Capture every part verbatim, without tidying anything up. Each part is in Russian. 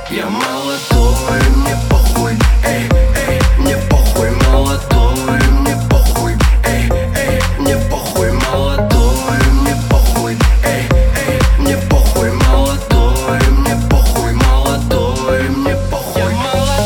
Я молодой, мне похуй, эй, эй, мне похуй, молодой, мне похуй, эй, эй, мне похуй, молодой, мне похуй, эй, эй, мне похуй, молодой, мне похуй, молодой, мне похуй. Я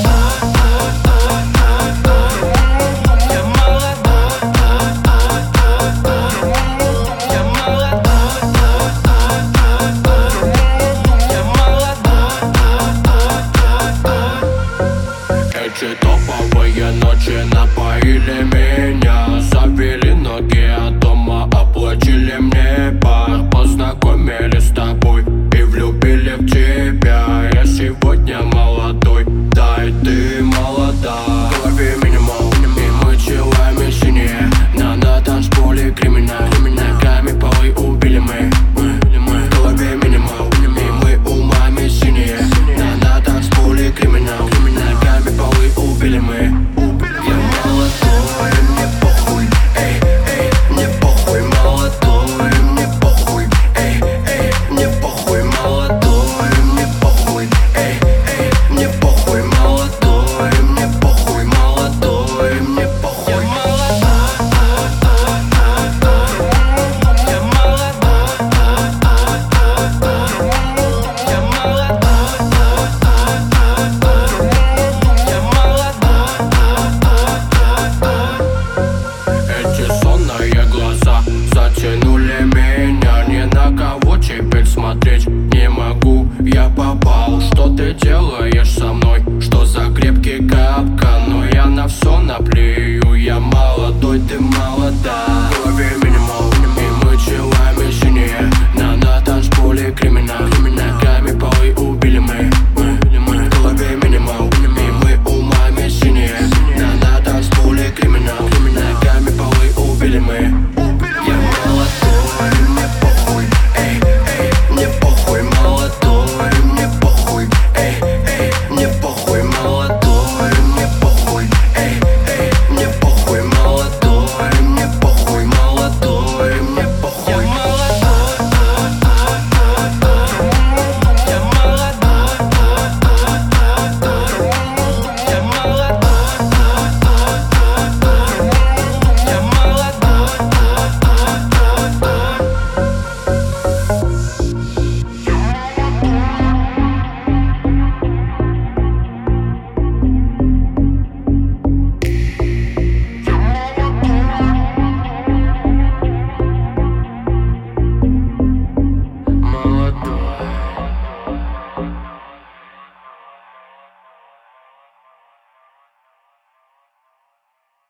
Эти топовые ночи напоили меня, завели ноги от дома, оплатили мне бар. Познакомились с тобой и влюбили в тебя. Я сегодня молодой, да и ты молода. В голове минимал, и мы челами синие. На, на танцполе криминал, ногами полы убили мы. В голове минимал, и мы умами синие. На, на танцполе криминал, ногами полы убили мы. Я молодой, мне похуй, эй, эй, мне похуй, молодой, мне похуй, эй, эй, мне похуй, молодой, мне похуй, эй, эй, мне похуй, молодой, мне похуй, молодой, мне похуй. Я Эти сонные глаза затянули меня. Ни на кого теперь смотреть не могу. Я попал, что ты делаешь?